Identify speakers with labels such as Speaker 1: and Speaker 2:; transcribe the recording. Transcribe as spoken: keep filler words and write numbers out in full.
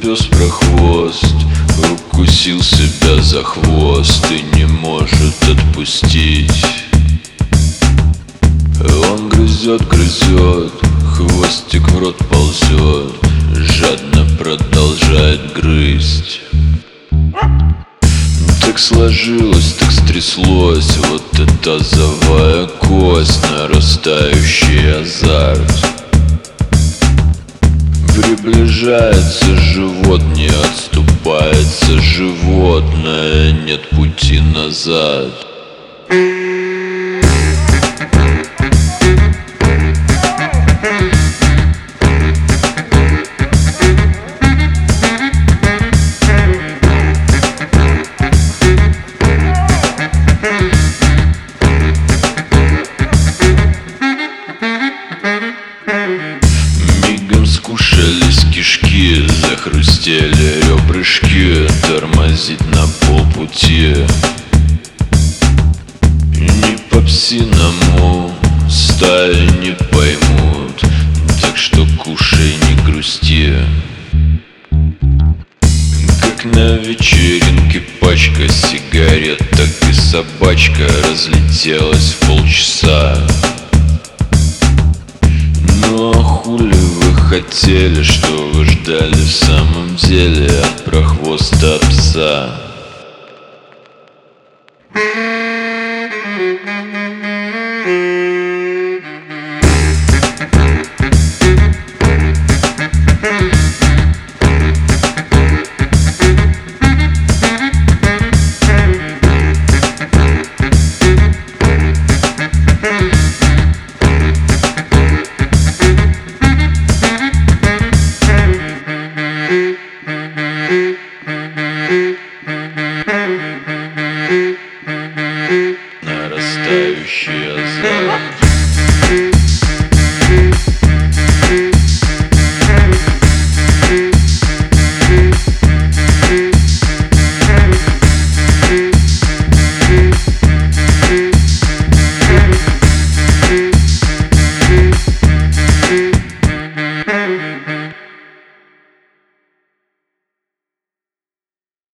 Speaker 1: пес прохвост укусил себя за хвост и не может отпустить. Он грызет, грызет, хвостик в рот ползет, жадно продолжает грызть. Так сложилось, так стряслось, вот эта тазовая кость, нарастающий азарт. Приближается живот, не отступается животное, нет пути назад. Мигом скушались кишки, захрустели ребрышки, тормозить на полпути. Не по-псиному стаи не поймут, так что кушай, не грусти. Как на вечеринке пачка сигарет, так и собачка разлетелась в полчаса. Ну а хули вы хотели, что вы ждали в самом деле от прохвоста пса?